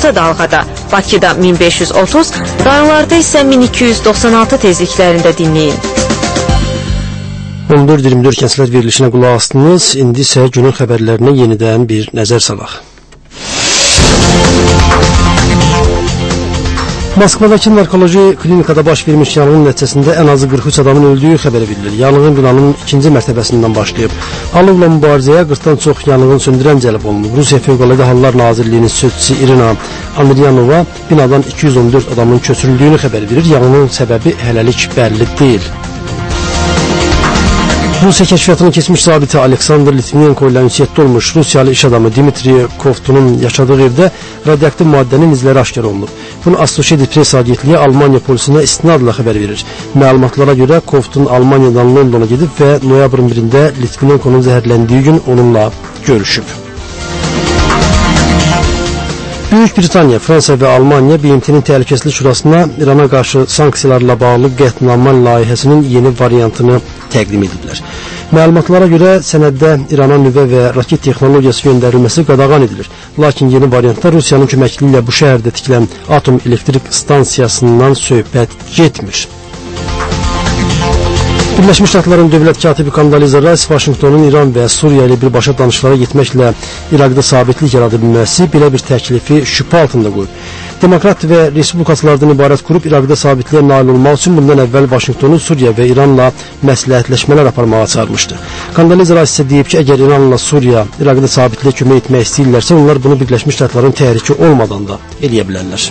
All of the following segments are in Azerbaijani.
orta dalğada, Bakıda 1530, dağlarda isə 1296 tezliklərində dinləyin. 14-24 kəslər verilişinə qulaq astınız. İndi isə günün xəbərlərinə yenidən bir nəzər salaq. Moskvadakı narkoloji klinikada baş vermiş yanğın nəticəsində ən azı 43 adamın öldüyü xəbəri verilir. Yanğın binanın ikinci mərtəbəsindən başlayıb. Alovla mübarizəyə 40-dan çox yanğın söndürən cəlb olunub. Rusiya Fövqəladə Hallar Nazirliyinin sözçüsü İrina Amiryanova binadan 214 adamın köçürüldüyünü xəbər verir. Yanğının səbəbi hələlik bəlli deyil. Rusiya kəşfiyyatının keçmiş zabiti Aleksandr Litvinenko ilə ünsiyyətdə olmuş Rusiyalı iş adamı Dmitri Kovtunun yaşadığı evdə radioaktiv maddənin izləri aşkar olunub. Bunu Associated Press agentliyi Almaniya polisinə istinadla xəbər verir. Məlumatlara görə Kovtun Almaniyadan Londona gedib və noyabrın 1-də Litvinenkonun zəhərləndiyi gün onunla görüşüb. Böyük Britaniya, Fransa və Almaniya BMT-nin Təhlükəsizlik Şurasına İrana qarşı sanksiyalarla bağlı qətnamə layihəsinin yeni variantını təqdim ediblər. Məlumatlara görə sənəddə İrana nüvə və raket texnologiyası göndərilməsi qadağan edilir. Lakin yeni variantda Rusiyanın köməkliyi ilə bu şəhərdə tikilən atom elektrik stansiyasından söhbət getmir. Birləşmiş Ştatların dövlət katibi Kondoliza Rice Vaşinqtonun İran və Suriya ilə birbaşa danışıqlara getməklə İraqda sabitlik yarada bilməsi belə bir təklifi şübhə altında qoyub. Demokrat və respublikaçılardan ibarət qrup İraqda sabitliyə nail olmaq üçün bundan əvvəl Vaşinqtonu Suriya və İranla məsləhətləşmələr aparmağa çağırmışdı. Kondoliza Rice isə deyib ki, əgər İranla Suriya İraqda sabitliyə kömək etmək istəyirlərsə, onlar bunu Birləşmiş Ştatların təhriki olmadan da eləyə bilərlər.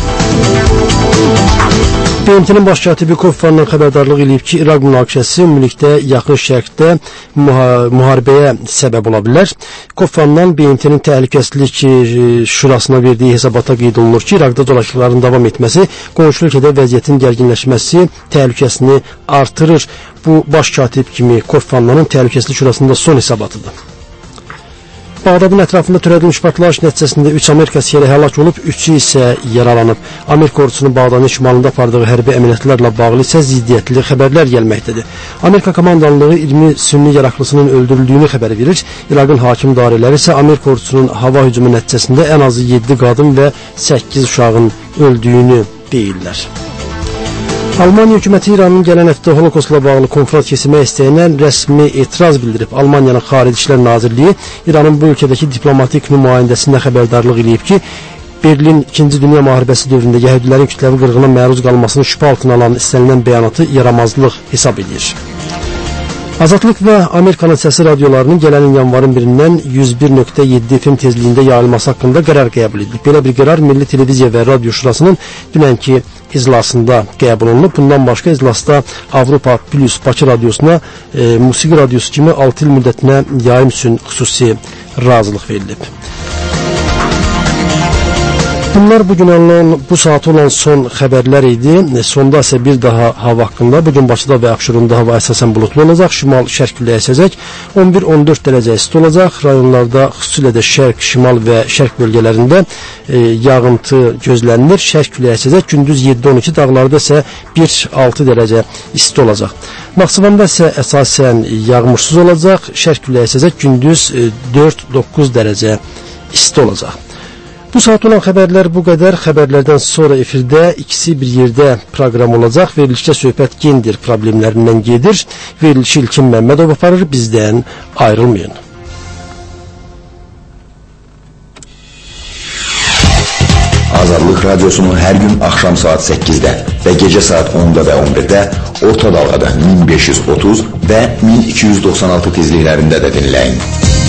BMT-nin baş katibi Kofi Annan xəbərdarlıq edib ki, İraq münaqişəsi ümumilikdə yaxın şərqdə müharibəyə səbəb ola bilər. Kofi Annan BMT-nin Təhlükəsizlik Şurasına verdiyi hesabata qeyd olunur ki, İraqda dolaşıqların davam etməsi, qonşu ölkədə vəziyyətin gərginləşməsi təhlükəsini artırır. Bu baş katib kimi Kofi Annanın Təhlükəsizlik Şurasında son hesabatıdır. Bağdadın ətrafında törədilmiş partlayış nəticəsində 3 Amerika əsgəri həlak olub, 3-ü isə yaralanıb. Amerika ordusunun Bağdadın şimalında apardığı hərbi əməliyyatlarla bağlı isə ziddiyyətli xəbərlər gəlməkdədir. Amerika komandanlığı 20 sünni yaraqlısının öldürüldüyünü xəbər verir. İraqın hakim dairələri isə Amerika ordusunun hava hücumu nəticəsində ən azı 7 qadın və 8 uşağın öldüyünü deyirlər. Almaniya hökuməti İranın gələn həftə Holokostla bağlı konfrans keçirmək istəyinə rəsmi etiraz bildirib. Almaniyanın Xarici İşlər Nazirliyi İranın bu ölkədəki diplomatik nümayəndəsində xəbərdarlıq edib ki, Berlin 2-ci Dünya müharibəsi dövründə yəhudlərin kütləvi qırğına məruz qalmasını şübhə altına alan istənilən bəyanatı yaramazlıq hesab edir. Azadlıq və Amerikanın səsi radiolarının gələn yanvarın 1-dən 101.7 FM tezliyində yayılması haqqında qərar qəbul edilib. Belə bir qərar Milli Televiziya və Radio Şurasının dünənki iclasında qəbul olunub. Bundan başqa iclasda Avropa Plus Bakı radiosuna musiqi radiosu kimi 6 il müddətinə yayım üçün xüsusi razılıq verilib. Bunlar bu saat olan son xəbərlər idi. Sonda isə bir daha hava haqqında. Bugün Bakıda və Abşeronda hava əsasən bulutlu olacaq. Şimal-şərq küləyi əsəcək. 11-14 dərəcə isti olacaq. Rayonlarda xüsusilə də şərq, şimal və şərq bölgələrində yağıntı gözlənilir. Şərq küləyi əsəcək. Gündüz 7-12, dağlarda isə 1-6 dərəcə isti olacaq. Naxçıvanda isə əsasən yağmursuz olacaq. Şərq küləyi əsəcək. Gündüz 4-9 dərəcə isti olacaq. Bu saat olan xəbərlər bu qədər. Xəbərlərdən sonra efirdə ikisi bir yerdə proqram olacaq. Verilişdə söhbət gender problemlərindən gedir. Verilişi İlkin Məmmədov aparır. Bizdən ayrılmayın. Azadlıq Radyosu'nu hər gün axşam saat 8-də və gecə saat 10-da və 11-də orta dalğada 1530 və 1296 tezliklərində də dinləyin.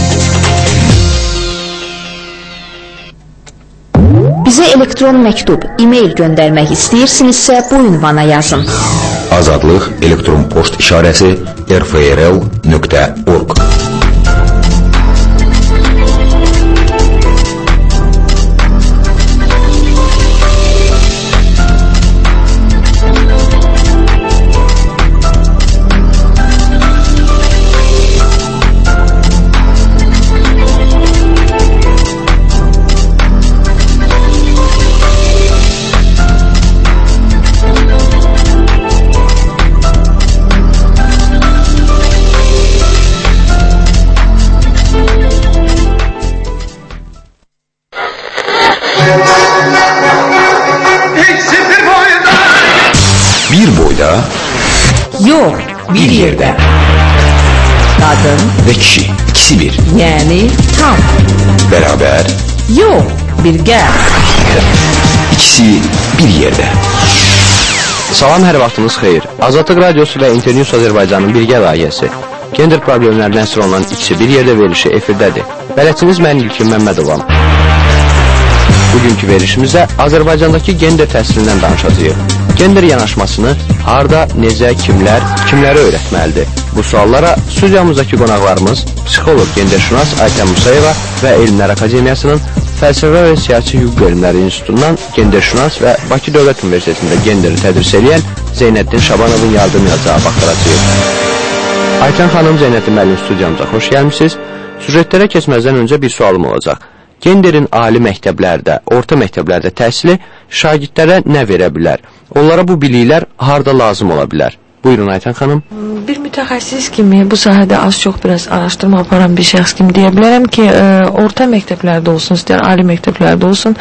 Bizə elektron məktub, e-mail göndərmək istəyirsinizsə bu ünvana yazın. Azadlıq elektron poçt işarəsi rfrl.org. Bir boyda, Yox, bir yerdə. Qadın ve kişi, ikisi bir. yəni tam. Beraber, Yox, birgə. ikisi bir yerde. Salam, hər vaxtınız xeyir. Azadlıq Radiosu və Internews Azərbaycanın birgə layihəsi gender problemlərinə əsr olunan ikisi bir yerdə verilişi efirdədir. Bələdçiniz mən İlkin Məmmədovam. Bugünkü verilişimizdə Azərbaycandakı gender təhsilindən danışacağıq. Gender yanaşmasını harda, necə, kimlərə öyrətməlidir? Bu suallara studiyamızdakı qonaqlarımız psixoloq, genderşünas Aytən Musayeva və Elmlər Akademiyasının Fəlsəfə və Siyasi Hüquq Elmləri İnstitutundan genderşünas və Bakı Dövlət Universitetində genderi tədris edən Zeynəddin Şabanovun yardımı ilə cavab axtaracağıq. Aytən xanım, Zeynəddin müəllim studiyamıza xoş gəlmişsiniz. Süjetlərə keçməzdən öncə bir sualım olacaq. Genderin ali məktəblərdə, orta məktəblərdə təhsili şagirdlərə nə verə bilər? Onlara bu biliklər harda lazım ola bilər? Buyurun Aytən xanım. Bir mütəxəssis kimi bu sahədə az-çox biraz araşdırma aparan bir şəxs kimi deyə bilərəm ki, orta məktəblərdə olsun, istəyir ali məktəblərdə olsun,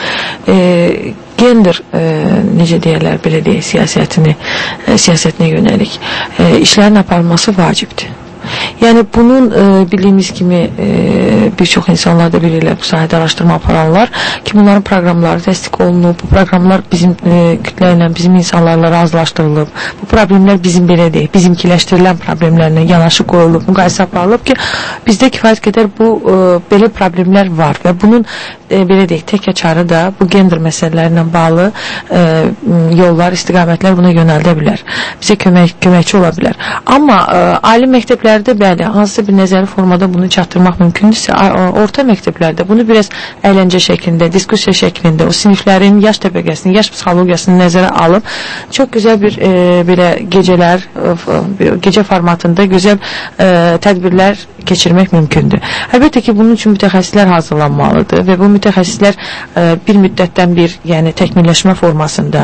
gender, necə deyərlər, belə deyək, siyasətinə yönəlik işlərin aparılması vacibdir. Yəni bunun bildiyimiz kimi bir çox insanlar da bilirlər, bu sahədə araşdırma aparanlar ki, bunların proqramları təsdiq olunub, bu proqramlar bizim kütlə ilə, bizim insanlarla razılaşdırılıb, bu problemlər bizim belə deyək, bizimkiləşdirilən problemlərlə yanaşı qoyulub, müqayisə aparılıb ki, bizdə kifayət qədər bu belə problemlər var və bunun belə deyək, tək açarı da bu gender məsələlərlə bağlı yollar, istiqamətlər buna yönəldə bilər, bizə köməkçi ola bilər. Amma ali məktəblərdə bəli, hansısa bir nəzəri formada bunu çatdırmaq mümkündürsə, orta məktəblərdə bunu biraz əyləncə şəklində, diskussiya şəklində, o siniflərin yaş təbəqəsini, yaş psixologiyasını nəzərə alıb, çox gözəl bir belə gecələr, gecə formatında gözəl tədbirlər keçirmək mümkündür. Əlbəttə ki, bunun üçün mütəxəssislər hazırlanmalıdır və bu mütəxəssislər bir müddətdən bir, yəni təkmilləşmə formasında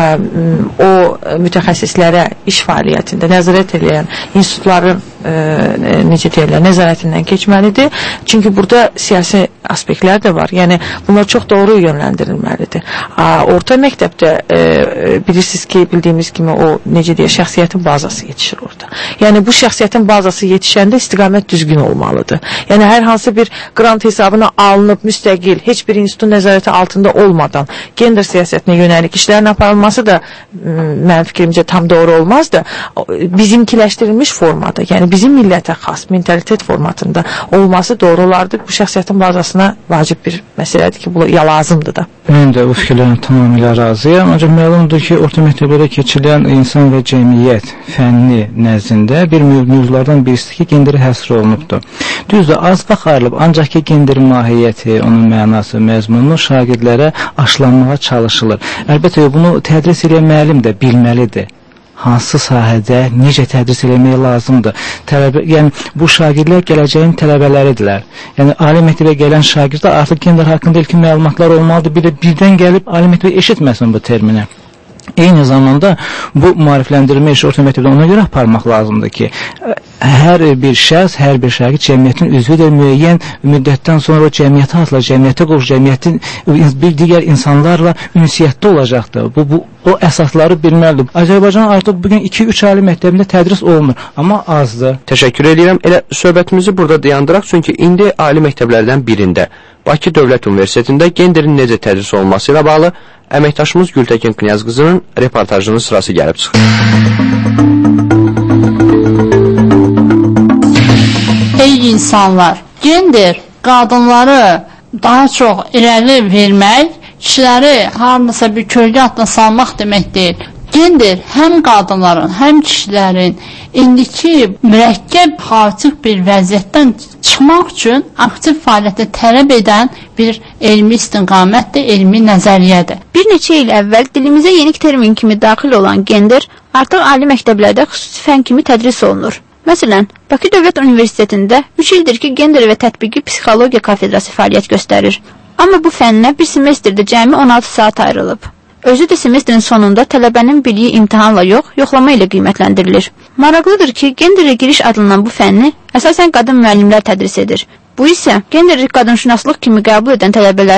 o mütəxəssislərə iş fəaliyyətində nəzarət edən institutların necə deyirlər, nəzarətindən keçməlidir. Çünki burada siyasi aspektlər də var. Yəni bunlar çox doğru yönləndirilməlidir. Orta məktəbdə bilirsiniz ki, bildiyimiz kimi o necə deyir, şəxsiyyətin bazası yetişir orada. Yəni bu şəxsiyyətin bazası yetişəndə istiqamət düzgün olmalıdır. Yəni hər hansı bir qrant hesabına alınıb müstəqil, heç bir institutun nəzarəti altında olmadan gender siyasətinə yönəlik işlərin aparılması da mənim fikrimcə tam doğru olmazdı. Bizimkiləşdirilmiş formada, yəni bizim millətə xas mentalitet formatında olması doğru olardı. Bu şəxsiyyətin bazasına vacib bir məsələdir ki, bu lazımdır da. Mən də bu fikirlərlə tamamilə razıyam. Ancaq məlumdur ki, orta məktəblərə keçirilən insan və cəmiyyət fənni nəzdində bir mövzulardan birisi ki, genderi həsr olunubdur. Düzdür, az vaxt ayrılıb, ancaq ki, genderin mahiyyəti, onun mənası, məzmunu şagirdlərə aşılanmağa çalışılır. Əlbəttə, bunu tədris edən müəllim də bilməlidir. Hansı sahədə necə tədris eləmək lazımdır. Yəni bu şagirdlər gələcəyin tələbələridirlər. Yəni ali məktəbə gələn şagirdlər artıq gender haqqında ilkin məlumatlar olmalıdır. Bir də birdən gəlib ali məktəbə eşitməsin bu termini. Eyni zamanda bu maarifləndirmə işi orta məktəbdə ona görə aparmaq lazımdır ki, hər bir şəxs, hər bir şagird cəmiyyətin üzvüdür, müəyyən müddətdən sonra o cəmiyyətə atılır, cəmiyyətə qoşur, cəmiyyətin bir digər insanlarla ünsiyyətdə olacaqdır. O əsasları bilməlidir. Azərbaycan artıq bugün 2-3 ali məktəbində tədris olunur, amma azdır. Təşəkkür edirəm. Elə söhbətimizi burada dayandıraq, çünki indi ali məktəblərdən birində, Bakı Dövlət Universitetində genderin necə tədris olunması ilə bağlı əməkdaşımız Gültəkin Knyaz qızının reportajının sırası gəlib çıxır. Ey insanlar, gender qadınları daha çox irəli vermək, kişiləri harmasa bir kölgə altına salmaq demək deyil. Gender həm qadınların, həm kişilərin indiki mürəkkəb xaotik bir vəziyyətdən çıxmaq üçün aktiv fəaliyyətə tələb edən bir elmi istiqamətdir, elmi nəzəriyyədir. Bir neçə il əvvəl dilimizə yeni termin kimi daxil olan gender artıq ali məktəblərdə xüsusi fən kimi tədris olunur. Məsələn, Bakı Dövlət Universitetində 3 ildir ki, gender və tətbiqi psixologiya kafedrası fəaliyyət göstərir. Amma bu fənnə bir semestrdə cəmi 16 saat ayrılıb. Özü də semestrin sonunda tələbənin biliyi imtahanla yox, yoxlama ilə qiymətləndirilir. Maraqlıdır ki, genderə giriş adlanan bu fənni əsasən qadın müəllimlər tədris edir. Bu isə genderi qadınşünaslıq kimi qəbul edən tələbələrin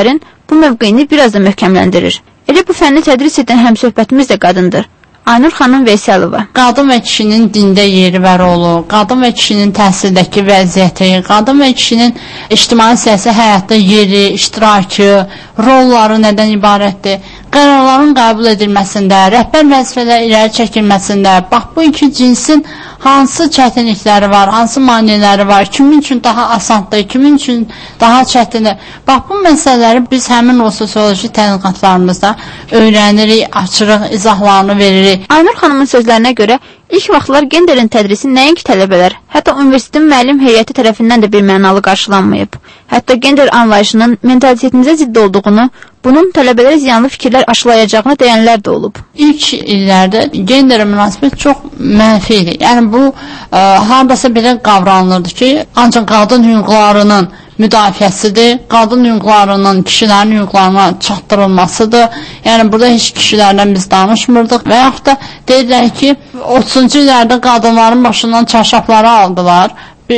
bu mövqeyini biraz da möhkəmləndirir. Elə bu fənni tədris edən həmsöhbətimiz də qadındır. Aynur xanım Veysalova. Qadın və kişinin dində yeri və rolu, qadın və kişinin təhsildəki vəziyyəti, qadın və kişinin ictimai siyasi həyatda yeri, iştirakı, rolları nədən ibarətdir? Qərarların qəbul edilməsində, rəhbər vəzifələr irəli çəkilməsində, bax bu iki cinsin hansı çətinlikləri var, hansı maneələri var, kimin üçün daha asandır, kimin üçün daha çətindir. Bax bu məsələləri biz həmin o sosioloji tədqiqatlarımızda öyrənirik, açırıq, izahlarını veririk. Aynur xanımın sözlərinə görə ilk vaxtlar genderin tədrisi nəinki tələbələr, hətta universitetin müəllim heyəti tərəfindən də bir mənalı qarşılanmayıb. Hətta gender anlayışının mentalitetimizə zidd olduğunu, bunun tələbələrə ziyanlı fikirlər aşılayacağını deyənlər də olub. İlk illərdə genderə münasibət çox mənfi idi. Yəni bu hardasa belə qavranılırdı ki, ancaq qadın hüquqlarının müdafiəsidir, qadın hüquqlarının kişilərin hüquqlarına çatdırılmasıdır. Yəni burada heç kişilərdən biz danışmırdıq və yaxud da deyirlər ki, 30-cu illərdə qadınların başından çarşafları aldılar.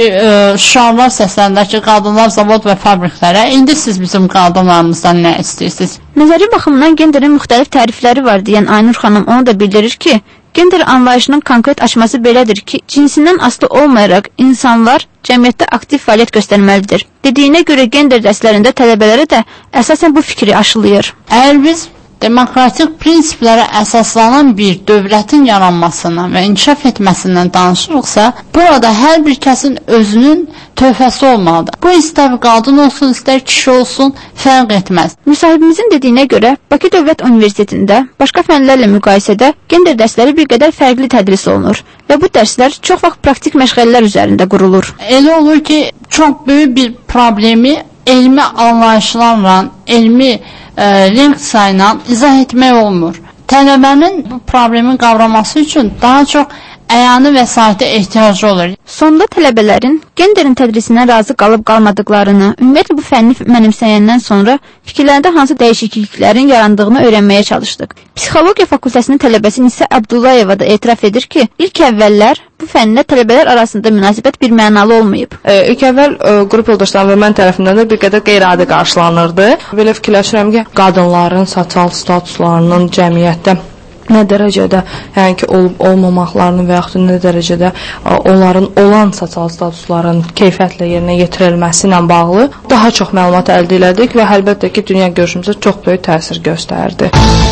Şüarlar səsləndə ki, qadınlar zavod və fabriklərə, indi siz bizim qadınlarımızdan nə istəyirsiniz? Nəzəri baxımından genderin müxtəlif tərifləri var deyən Aynur xanım onu da bildirir ki, gender anlayışının konkret açması belədir ki, cinsindən asılı olmayaraq insanlar cəmiyyətdə aktiv fəaliyyət göstərməlidir. Dediyinə görə gender dərslərində tələbələrə də əsasən bu fikri aşılayır. Əgər biz demokratik prinsiplərə əsaslanan bir dövlətin yaranmasından və inkişaf etməsindən danışırıqsa, burada hər bir kəsin özünün töhfəsi olmalıdır. Bu istər qadın olsun, istər kişi olsun, fərq etməz. Müsahibimizin dediyinə görə, Bakı Dövlət Universitetində başqa fənlərlə müqayisədə gender dərsləri bir qədər fərqli tədris olunur və bu dərslər çox vaxt praktik məşğələlər üzərində qurulur. Elə olur ki, çox böyük bir problemi elmi anlayışlarla, elmi leksiya ilə izah etmək olmur. Tələbənin bu problemi qavraması üçün daha çox əyani vəsaitə ehtiyacı olur. Sonda tələbələrin genderin tədrisindən razı qalıb qalmadıqlarını, ümumiyyətlə bu fənni mənimsəyəndən sonra fikirlərində hansı dəyişikliklərin yarandığını öyrənməyə çalışdıq. Psixologiya fakültəsinin tələbəsi Nisə Abdullayeva da etiraf edir ki, ilk əvvəllər bu fəndə tələbələr arasında münasibət bir mənalı olmayıb. İlk əvvəl qrup yoldaşlarım və mən tərəfindən də bir qədər qeyri-adi qarşılanırdı. Belə fikirləşirəm ki, qadınların sosial statuslarının cəmiyyətdə nə dərəcədə, yəni ki, olub-olmamaqlarını və yaxud da nə dərəcədə onların olan sosial statusların keyfiyyətlə yerinə yetirilməsi ilə bağlı daha çox məlumat əldə elədik və əlbəttə ki, dünya görüşümüzə çox böyük təsir göstərdi.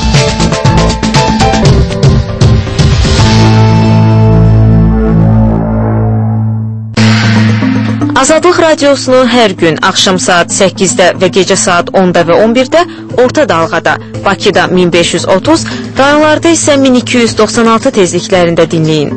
Azadlıq radiosunu hər gün axşam saat 8-də və gecə saat 10-da və 11-də orta dalğada, Bakıda 1530, rayonlarda isə 1296 tezliklərində dinləyin.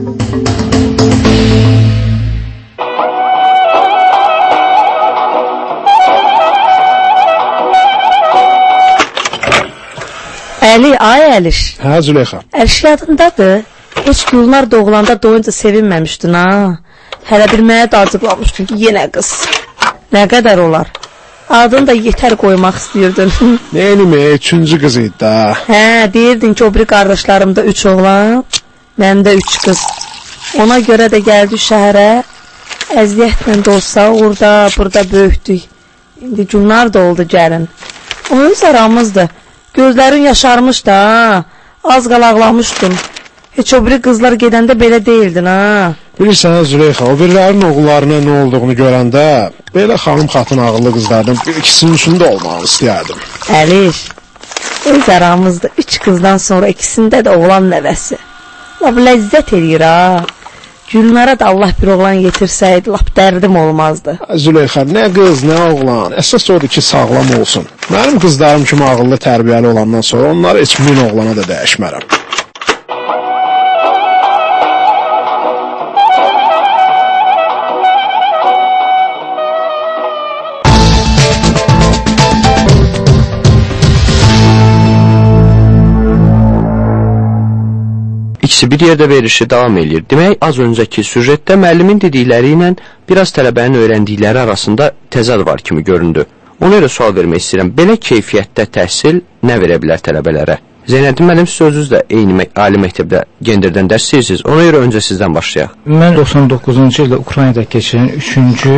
Əli, ay Əliş. Hə, Züleyxa. Əliş yadındadır. Heç Gülnar doğulanda doyunca sevinməmişdin, ha? Hələ bir mənə dacıqlamışdın ki, yenə qız. Nə qədər olar? Adını da yetər qoymaq istəyirdin. Neyimi, 3-cü qız idi da. Hə, deyirdin ki, o biri qardaşlarımda 3 oğlan, məndə 3 qız. Ona görə də gəldi şəhərə, əziyyətlə də olsa, orada, burada böyükdük. İndi Gülnar da oldu gəlin. O öz aramızdır. Gözlərin yaşarmış da, az qalaqlamışdın. Heç o biri qızlar gedəndə belə deyildin, ha? Bilirsən, Züleyxa, o birilərinin oğullarına nə olduğunu görəndə, belə xanım xatın ağıllı qızlardan bir ikisinin üçündə olmağını istəyərdim. Əliş, öz aramızda 3 qızdan sonra ikisində də oğlan nəvəsi. Lap ləzzət edir, ha? Gülnara da Allah bir oğlan yetirsəydi, lap dərdim olmazdı. Züleyxa, nə qız, nə oğlan, əsas odur ki, sağlam olsun. Mənim qızlarım kimi ağıllı, tərbiyəli olandan sonra onları heç min oğlana da dəyişmərəm. İkisi bir yerdə verilişi davam edir. Demək, az öncəki süjetdə müəllimin dedikləri ilə biraz tələbənin öyrəndikləri arasında təzad var kimi göründü. Ona görə sual vermək istəyirəm. Belə keyfiyyətdə təhsil nə verə bilər tələbələrə? Zeynəddin müəllim, siz özünüz də eyni ali məktəbdə genderdən dərs deyirsiniz. Ona görə öncə sizdən başlayaq. Mən 99-cu ildə Ukraynada keçirilən 3-cü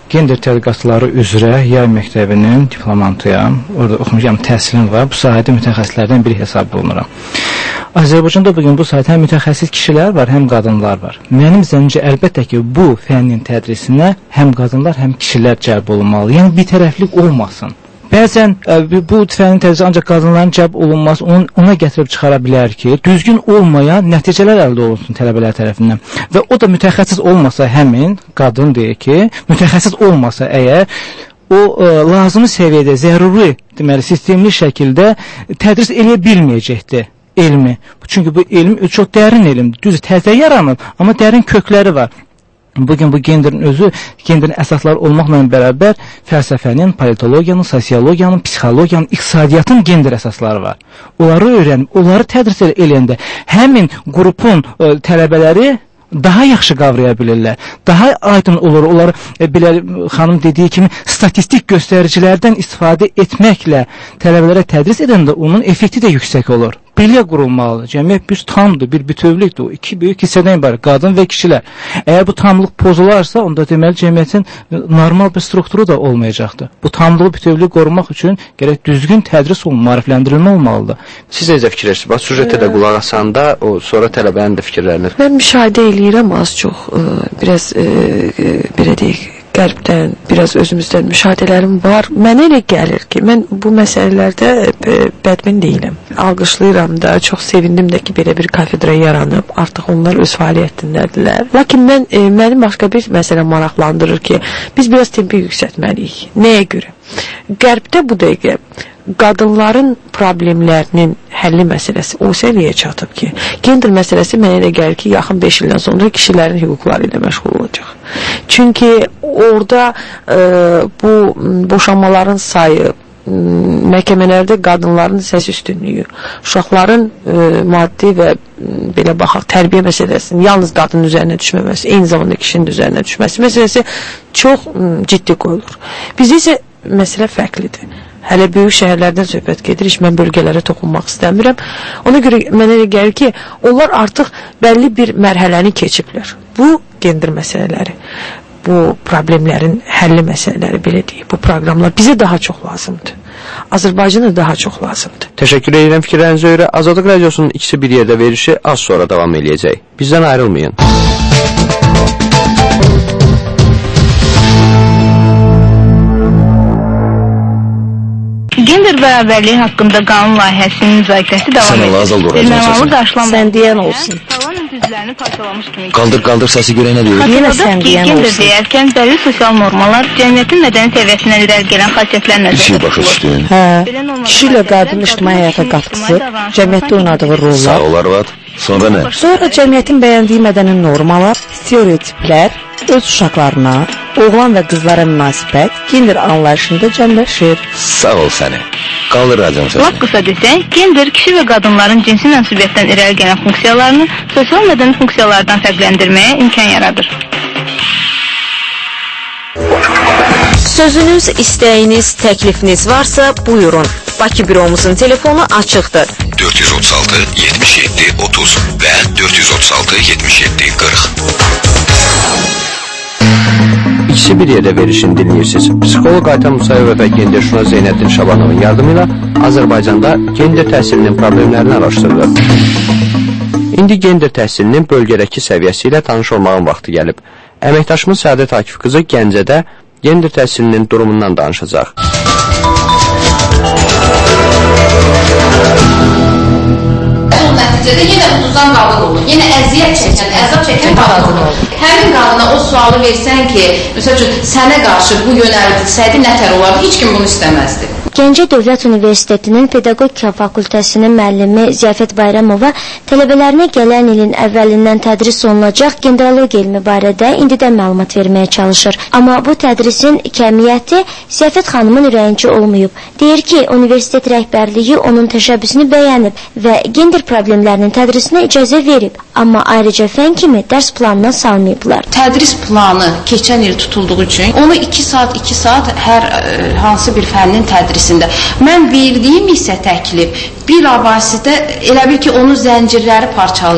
gender tədqiqatları üzrə yay məktəbinin diplomantıyam. Orada oxumuşam, təhsilim var. Bu sahədə mütəxəssislərdən biri hesab olunuram. Azərbaycanda bugün bu sahədə həm mütəxəssis kişilər var, həm qadınlar var. Mənim zəncə əlbəttə ki, bu fənnin tədrisinə həm qadınlar, həm kişilər cəlb olunmalı. Yəni bir tərəflik olmasın. Bəzən bu fənnin tədrisi ancaq qadınların cəlb olunması ona gətirib çıxara bilər ki, düzgün olmayan nəticələr əldə olunsun tələbələr tərəfindən. Və o da mütəxəssis olmasa həmin qadın deyir ki, mütəxəssis olmasa əgər o lazımi səviyyədə, zəruri, deməli, sistemli şəkildə tədris eləyə bilməyəcəkdir elmi. Çünki bu elm çox dərin elmdir. Düz təzə yaranıb, amma dərin kökləri var. Bugün bu genderin özü, genderin əsasları olmaqla bərabər fəlsəfənin, politologiyanın, sosiologiyanın, psixologiyanın, iqtisadiyyatın gender əsasları var. Onları öyrənib, onları tədris eləyəndə həmin qrupun tələbələri daha yaxşı qavraya bilirlər. Daha aydın olur. Onlar belə xanım dediyi kimi statistik göstəricilərdən istifadə etməklə tələbələrə tədris edəndə onun effekti də yüksək olur. Belə qurulmalıdır. Cəmiyyət bir tamdır, bir bütövlükdür. O iki böyük hissədən ibarət, qadın və kişilər. Əgər bu tamlıq pozularsa, onda deməli cəmiyyətin normal bir strukturu da olmayacaqdır. Bu tamlığı, bütövlüyü qorumaq üçün gərək düzgün tədris maarifləndirilmə olmalıdır. Siz necə fikirləşirsiniz? Bax, süjetə də qulaq asanda, sonra tələbənin də fikirlərini. Mən müşahidə eləyirəm az çox, biraz belə deyək, qərbdən, biraz özümüzdən müşahidələrim var. Mənə elə gəlir ki, mən bu məsələlərdə bədmin deyiləm. Alqışlayıram da, çox sevindim də ki, belə bir kafedra yaranıb, artıq onlar öz fəaliyyətindədirlər. Lakin mənim başqa bir məsələ maraqlandırır ki, biz biraz tempi yüksəltməliyik. Nəyə görə? Qərbdə bu dəqiqə qadınların problemlərinin həlli məsələsi o səviyyəyə çatıb ki, gender məsələsi mənə elə gəlir ki, yaxın 5 ildən sonra kişilərin hüquqları ilə məşğul olacaq. Çünki orada bu boşanmaların sayı, məhkəmələrdə qadınların səs üstünlüyü, uşaqların maddi və belə baxaq, tərbiyə məsələsinin yalnız qadının üzərinə düşməməsi, eyni zamanda kişinin üzərinə düşməsi məsələsi çox ciddi qoyulur. Bizdə isə məsələ fərqlidir. Hələ böyük şəhərlərdən söhbət gedir, mən bölgələrə toxunmaq istəmirəm. Ona görə mənə elə gəlir ki, onlar artıq bəlli bir mərhələni keçiblər. Bu gender məsələləri, bu problemlərin həlli məsələləri, belə deyək, bu proqramlar bizə daha çox lazımdır. Azərbaycana daha çox lazımdır. Təşəkkür edirəm fikirlərinizə görə. Azadlıq Radiosunun ikisi bir yerdə verişi az sonra davam eləyəcək. Bizdən ayrılmayın. Gender bərabərliyi haqqında qanun layihəsinin müzakirəsi davam edir. Sən deyən olsun. Qaldır səsi görə nə deyir? Yenə sən deyən olsun. Gender deyərkən bəlli sosial normalar, cəmiyyətin mədəni səviyyəsindən irəli gələn xasiyyətlər nəzərdə tutulur. Kişi ilə qadın ictimai həyata qatqısı, cəmiyyətdə oynadığı rollar. Sağ ol, arvad. Sonra nə? Sonra cəmiyyətin bəyəndiyi mədəni normalar, stereotiplər, öz uşaqlarına, oğlan və qızlara münasibət, gender anlayışında cəmləşir. Sağ ol səni. Qaldır radion səsini. Lap qısa desək, gender kişi və qadınların cinsi mənsubiyyətdən irəli gələn funksiyalarını sosial mədəni funksiyalardan fərqləndirməyə imkan yaradır. Sözünüz, istəyiniz, təklifiniz varsa buyurun. Bakı büromuzun telefonu açıqdır. 436 77 30 və 436 77 40. İkisi bir yerdə verişini dinləyirsiniz. Psixoloq Aytan Musayeva və genderşünas Zeynəddin Şabanovun yardımı ilə Azərbaycanda gender təhsilinin problemlərini araşdırılır. İndi gender təhsilinin bölgədəki səviyyəsi ilə tanış olmağın vaxtı gəlib. Əməkdaşımız Səadət Akif qızı Gəncədə gender təhsilinin durumundan danışacaq. Nəticədə yenə uduzan qadın olur. Yenə əziyyət çəkən, əzab çəkən qadın olur. Həmin qadına o sualı versən ki, məsəl üçün, sənə qarşı bu yönəldilsəydi nətər olardı, heç kim bunu istəməzdi. Gəncə Dövlət Universitetinin Pedaqogika Fakültəsinin müəllimi Ziyafət Bayramova tələbələrinə gələn ilin əvvəlindən tədris olunacaq genderologiya elmi barədə indidən məlumat verməyə çalışır. Amma bu tədrisin kəmiyyəti Ziyafət xanımın ürəyincə olmayıb. Deyir ki, universitet rəhbərliyi onun təşəbbüsünü bəyənib və gender problemlərinin tədrisinə icazə verib. Amma ayrıca fən kimi dərs planına salmayıblar. Tədris planı keçən il tutulduğu üçün onu 2 saat hər hansı bir fənnin tədrisində. Mən verdiyim isə təklif bilavasitə elə bil ki, onun zəncirləri parçalayıb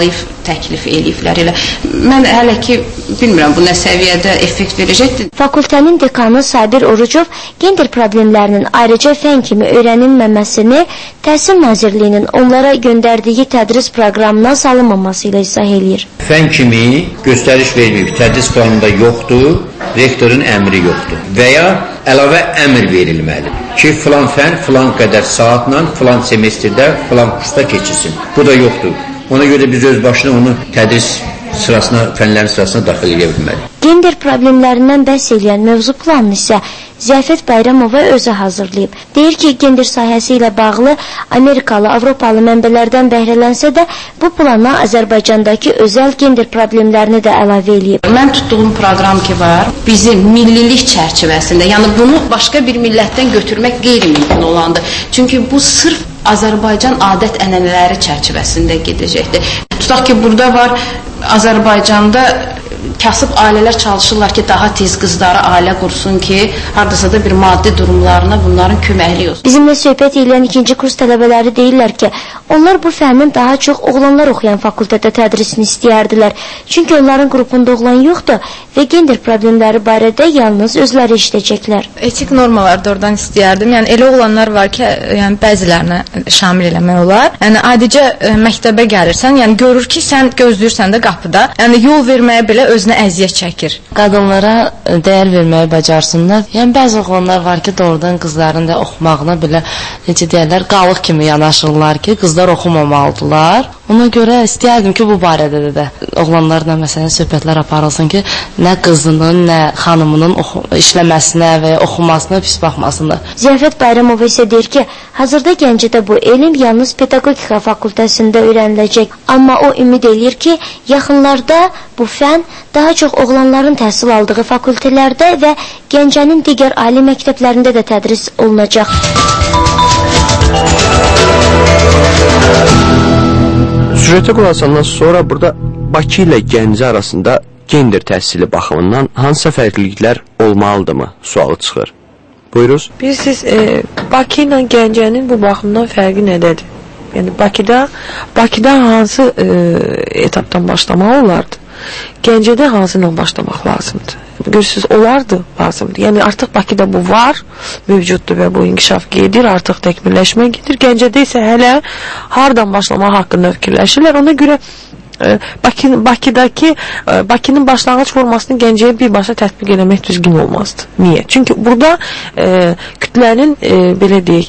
təklif eləyiblər elə. Mən hələ ki bilmirəm bu nə səviyyədə effekt verəcəkdir. Fakültənin dekanı Sabir Orucov gender problemlərinin ayrıca fən kimi öyrənilməməsini Təhsil Nazirliyinin onlara göndərdiyi tədris proqramına salınmaması ilə izah eləyir. Fən kimi göstəriş verməyib, tədris planında yoxdur, rektorun əmri yoxdur və ya əlavə əmr verilməlidir ki, filan fən, filan qədər saatla, filan semestrdə, filan kursda keçilsin. Bu da yoxdur. Ona görə biz öz başına onu tədris sırasına, fənlərin sırasına daxil edə bilmədik. Gender problemlərindən bəhs edən mövzu planını isə Ziyafət Bayramova özü hazırlayıb. Deyir ki, gender sahəsi ilə bağlı Amerikalı, Avropalı mənbələrdən bəhrələnsə də bu plana Azərbaycandakı özəl gender problemlərini də əlavə eləyib. Mən tutduğum proqram ki var, bizim millilik çərçivəsində, yəni bunu başqa bir millətdən götürmək qeyri-mümkün olandı. Çünki bu sırf Azərbaycan adət-ənənələri çərçivəsində gedəcəkdir. Tutaq ki, burada var, Azərbaycanda kasıb ailələr çalışırlar ki, daha tez qızları ailə qursun ki, hardasa da bir maddi durumlarına bunların köməkli olsun. Bizimlə söhbət edən ikinci kurs tələbələri deyirlər ki, onlar bu fənnin daha çox oğlanlar oxuyan fakültədə tədrisini istəyərdilər. Çünki onların qrupunda oğlan yoxdur və gender problemləri barədə yalnız özləri işləyəcəklər. Etik normalar da oradan istəyərdim. Yəni elə oğlanlar var ki, yəni bəzilərini şamil eləmək olar. Yəni adicə məktəbə gəlirsən, yəni görür ki, sən gözləyirsən də qapıda. Yəni yol verməyə belə özünə əziyyət çəkir. Qadınlara dəyər verməyi bacarsınlar. Yəni bəzi oğlanlar var ki, doğrudan qızların da oxumağına belə necə deyirlər, qalıq kimi yanaşırlar ki, qızlar oxumamalıdırlar. Ona görə istəyərdim ki, bu barədə də oğlanlarla məsələn söhbətlər aparılsın ki, nə qızının, nə xanımının işləməsinə və oxumasına pis baxmasınlar. Ziyafət Bayramova isə deyir ki, hazırda Gəncədə bu elm yalnız pedaqogika fakültəsində öyrəniləcək. Amma o ümid eləyir ki, yaxınlarda bu fən daha çox oğlanların təhsil aldığı fakültələrdə və Gəncənin digər ali məktəblərində də tədris olunacaq. Süjetə qulasandan sonra burada Bakı ilə Gəncə arasında gender təhsili baxımından hansısa fərqliliklər olmalıdırmı sualı çıxır. Buyuruz. Bilirsiniz, Bakı ilə Gəncənin bu baxımdan fərqi nədədir? Yəni Bakıda hansı etapdan başlamaq olardı? Gəncədə hansı ilə başlamaq lazımdır? Görürsünüz, olardı lazımdır. Yəni artıq Bakıda bu var, mövcuddur və bu inkişaf gedir, artıq təkmilləşmə gedir. Gəncədə isə hələ hardan başlamaq haqqında fikirləşirlər. Ona görə Bakının başlanğıc formasını Gəncəyə birbaşa tətbiq eləmək düzgün olmazdı. Niyə? Çünki burada kütlənin, belə deyək,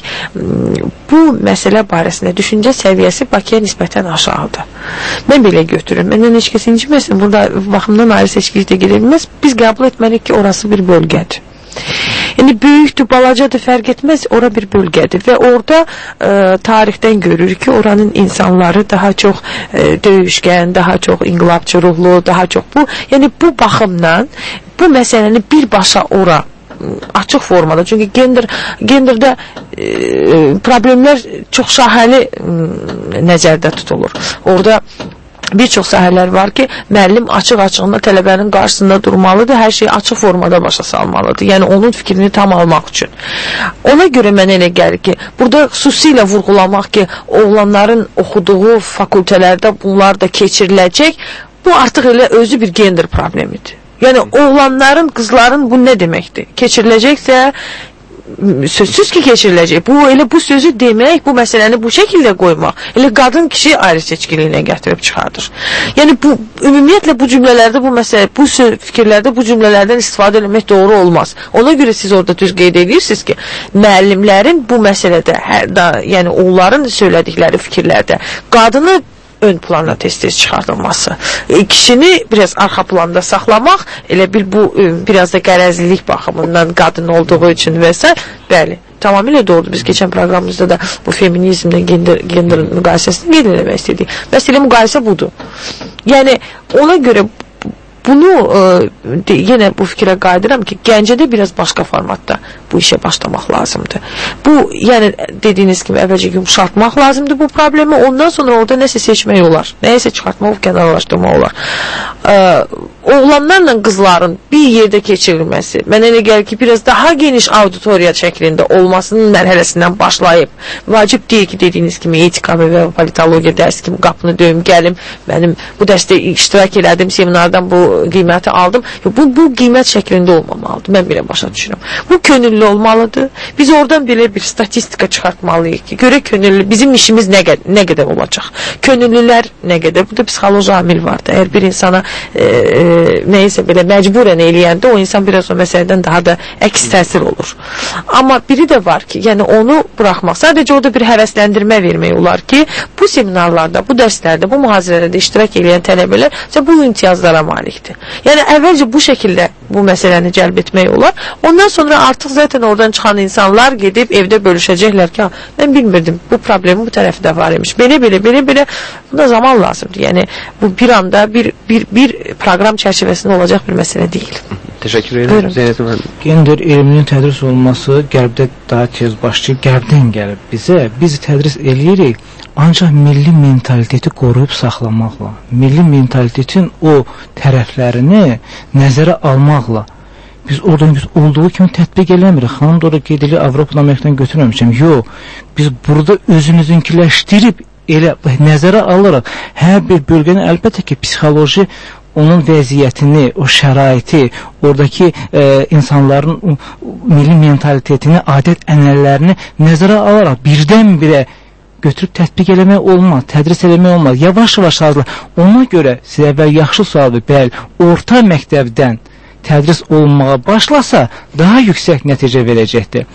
bu məsələ barəsində düşüncə səviyyəsi Bakıya nisbətən aşağıdır. Mən belə götürürüm. Məndən heç kəs inciməsin, burada baxımdan ayrı seçkilik də gedilməz. Biz qəbul etməliyik ki, orası bir bölgədir. Yəni böyükdür, balacadır, fərq etməz, ora bir bölgədir və orada tarixdən görürük ki, oranın insanları daha çox döyüşkən, daha çox inqilabçı ruhlu, daha çox bu, yəni bu baxımdan bu məsələni birbaşa ora açıq formada, çünki genderdə problemlər çox şahəli nəzərdə tutulur. Orada bir çox sahələr var ki, müəllim açıq-açığında tələbənin qarşısında durmalıdır, hər şeyi açıq formada başa salmalıdır. Yəni, onun fikrini tam almaq üçün. Ona görə mənə elə gəlir ki, burada xüsusilə vurğulamaq ki, oğlanların oxuduğu fakültələrdə bunlar da keçiriləcək, bu artıq elə özü bir gender problemidir. Yəni, oğlanların, qızların bu nə deməkdir? Keçiriləcəksə, sözsüz ki keçiriləcək. Bu sözü demək, bu məsələni bu şəkildə qoymaq, elə qadın kişi ayrı seçkiliyinə gətirib çıxardır. Yəni, ümumiyyətlə bu cümlələrdə bu fikirlərdə bu cümlələrdən istifadə etmək doğru olmaz. Ona görə siz orada düz qeyd edirsiniz ki, müəllimlərin bu məsələdə, yəni onların söylədikləri fikirlərdə qadını ön plana tez-tez çıxardılması, kişini biraz arxa planda saxlamaq, elə bu biraz da qərəzlilik baxımından qadın olduğu üçün və s. Bəli, tamamilə doğrudur. Biz keçən proqramımızda da bu feminizmlə gender müqayisəsini qeyd eləmək istədik. Məsələ müqayisə budur. Yəni, ona görə bunu yenə bu fikrə qayıdıram ki, Gəncədə biraz başqa formatda bu işə başlamaq lazımdır. Bu, yəni dediyiniz kimi əvvəlcə yumuşatmaq lazımdır bu problemi, ondan sonra orada nəsə seçmək olar, nəyəsə çıxartmaq, kənarlaşdırmaq olar. oğlanlarla qızların bir yerdə keçirilməsi mənə elə gəlir ki, biraz daha geniş auditoriya şəklində olmasının mərhələsindən başlayıb. Vacib deyil ki, dediyiniz kimi etika və politologiya dərsi kimi qapını döyüm, gəlim, mənim bu dərsdə iştirak elədim, seminardan bu qiyməti aldım. Bu qiymət şəklində olmamalıdır, mən belə başa düşürəm. Bu könüllü olmalıdır. Biz oradan belə bir statistika çıxartmalıyıq ki, görə könüllü, bizim işimiz nə qədər olacaq? Könüllülər nə qədər? Burada psixoloji amil vardır. Əgər bir insana neysə belə məcburən eləyəndə o insan biraz o məsələdən daha da əks təsir olur. Amma biri də var ki, yəni onu buraxmaq, sadəcə orada bir həvəsləndirmə vermək olar ki, bu seminarlarda, bu dərslərdə, bu mühazirələrdə iştirak edən tələbələr bu imtiyazlara malikdir. Yəni əvvəlcə bu şəkildə bu məsələni cəlb etmək olar. Ondan sonra artıq zaten oradan çıxan insanlar gedib evdə bölüşəcəklər ki, mən bilmirdim, bu problemi bu tərəfdə var imiş. Belə buna zaman lazımdır. Yəni bu bir anda bir proqram çərçivəsində olacaq bir məsələ deyil. Təşəkkür edirəm. Zeynət müəllim. Gender elminin tədris olunması qərbdə daha tez başlayıb, qərbdən gəlib bizə. Biz tədris eləyirik, ancaq milli mentaliteti qoruyub saxlamaqla, milli mentalitetin o tərəflərini nəzərə almaqla. Biz oradan olduğu kimi tətbiq eləmirik. Xanım da orada qeyd edir, Avropadan, Amerikadan götürməmişəm. Yox, biz burada özümüzünkiləşdirib elə nəzərə alırıq. Hər bir bölgənin əlbəttə ki, psixoloji onun vəziyyətini, o şəraiti, oradakı insanların milli mentalitetini, adət ənənələrini nəzərə alaraq birdən-birə götürüb tətbiq eləmək olmaz, tədris eləmək olmaz. Yavaş-yavaş hazırlar. Ona görə sizə əvvəl yaxşı sualdır, bəli, orta məktəbdən tədris olunmağa başlasa, daha yüksək nəticə verəcəkdir.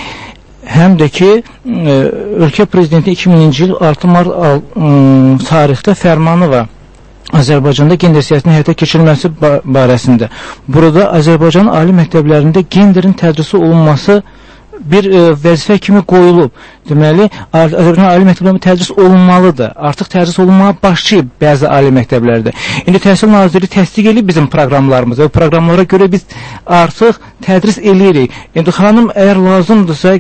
Həm də ki, ölkə prezidenti 2000-ci il 6 mart tarixdə fərmanı var. Azərbaycanda gender siyasətinin həyata keçirilməsi barəsində. Burada Azərbaycanın ali məktəblərində genderin tədrisi olunması bir vəzifə kimi qoyulub. Deməli, Azərbaycan ali məktəblərində tədris olunmalıdır. Artıq tədris olunmağa başlayıb bəzi ali məktəblərdə. İndi Təhsil Nazirliyi təsdiq edib bizim proqramlarımızı. O proqramlara görə biz artıq tədris eləyirik. İndi xanım, əgər lazımdırsa,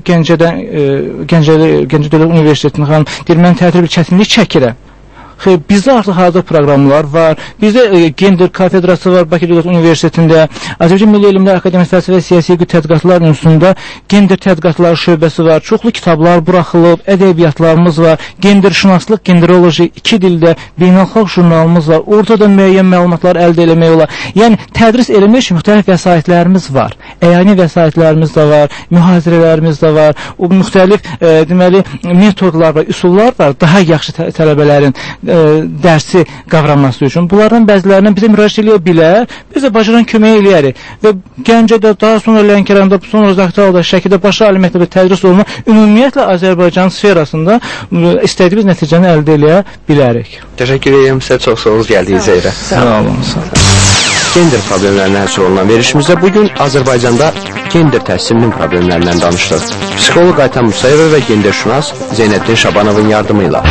Gəncə Dövlət Universitetinin xanım deyir, mən tətil bir çətinlik çəkirəm. Bizdə artıq hazır proqramlar var. Bizdə gender kafedrası var Bakı Dövlət Universitetində. Azərbaycan Milli Elmlər Akademiyası Fəlsəfə və Siyasi Tədqiqatlar İnstitutunda gender tədqiqatları şöbəsi var. Çoxlu kitablar buraxılıb, ədəbiyyatlarımız var. Genderşünaslıq, genderoloji 2 dildə beynəlxalq jurnalımız var. Orada da müəyyən məlumatlar əldə eləmək olar. Yəni tədris eləmək üçün müxtəlif vəsaitlərimiz var. Əyani vəsaitlərimiz də var, mühazirələrimiz də var. O müxtəlif deməli metodlar var, üsullar var. Daha yaxşı tələbələrin dərsi qavraması üçün. Bunlardan bəzilərindən bizə müraciət eləyə bilər, biz də bacaran kömək eləyərik. Və Gəncədə, daha sonra Lənkəranda, sonra Zaqatalada, Şəkidə, başqa ali məktəbdə tədris olunma, ümumiyyətlə Azərbaycan sferasında istədiyimiz nəticəni əldə eləyə bilərik. Təşəkkür edirəm, sizə çox sağ olun gəldiyinizə görə. Sağ olun. Gender problemlərinə həsr olunan verilişimizdə bugün Azərbaycanda gender təhsilinin problemlərindən danışdıq. Psixoloq Aytan Musayeva və genderşünas Zeynəddin Şabanovun yardımı ilə.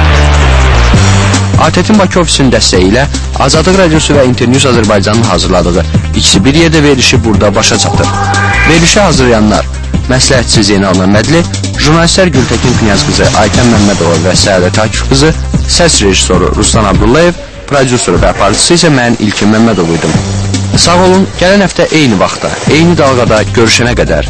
ATƏT-in Bakı ofisinin dəstəyi ilə Azadlıq Radiosu və Internews Azərbaycanın hazırladığı ikisi bir yerdə verilişi burada başa çatır. Verilişi hazırlayanlar məsləhətçi Zeynal Məmmədli, jurnalistlər Gültəkin Knyazqızı, Aytən Məmmədova və Səadət Akif qızı, səs rejissoru Ruslan Abdullayev, prodüsörü və aparıcısı isə mən İlkin Məmmədov idim. Sağ olun, gələn həftə eyni vaxtda, eyni dalğada görüşənə qədər.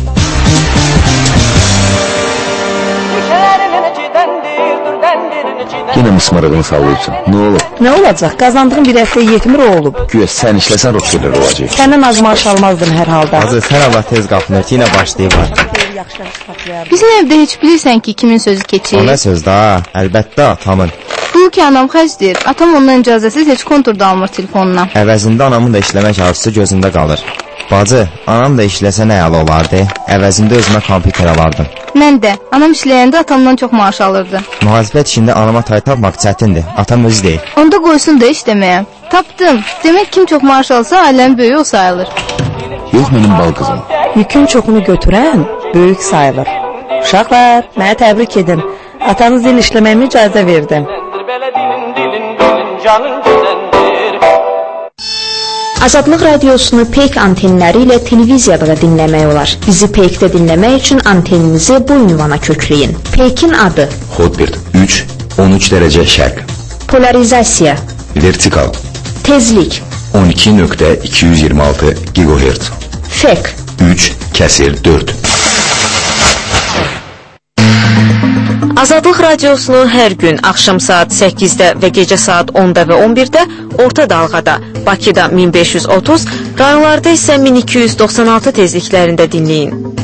Yine mısmarığını sallıyorsun. Ne olur? Ne olacak? Kazandığın bir həftə yetmir o olub. Güya sen işlesen rotçiler olacak. Səndən az maaş almazdın hər halda. Hazır sən Allah tez qalxmır, yine başlayıblar. Bizim evdə heç bilirsən ki, kimin sözü keçir? O nə söz da? Əlbəttə atamın. Bu ki, anam xərcdir. Atam ondan icazəsiz heç kontur da almır telefonuna. Əvəzində anamın da işləmək arzusu gözümdə qalır. Bacı, anam da işləsə nə əla olardı? Əvəzində özümə kompüter alardım. Mən də. Anam işləyəndə atamdan çox maaş alırdı. Mühasibət işində anama tay tapmaq çətindir. Atam özü deyil. Onda qoysun da işləməyə. Tapdım. Demək kim çox maaş alsa ailənin böyüyü o sayılır. Yox mənim bal qızım. Yükün çoxunu götürən böyük sayılır. Uşaqlar, mənə təbrik edin. Atanız din işləməyimə icazə verdim. Azadlıq Radiosunu Peyk antenləri ilə televiziyada da dinləmək olar. Bizi Peykdə dinləmək üçün anteninizi bu ünvana kökləyin. Peykin adı: Hotbird 3, 13 dərəcə şərq. Polarizasiya: Vertikal. Tezlik: 12.226 GHz. FEK 3/4. Azadlıq radiosunu hər gün axşam saat 8-də və gecə saat 10-da və 11-də orta dalğada, Bakıda 1530, rayonlarda isə 1296 tezliklərində dinləyin.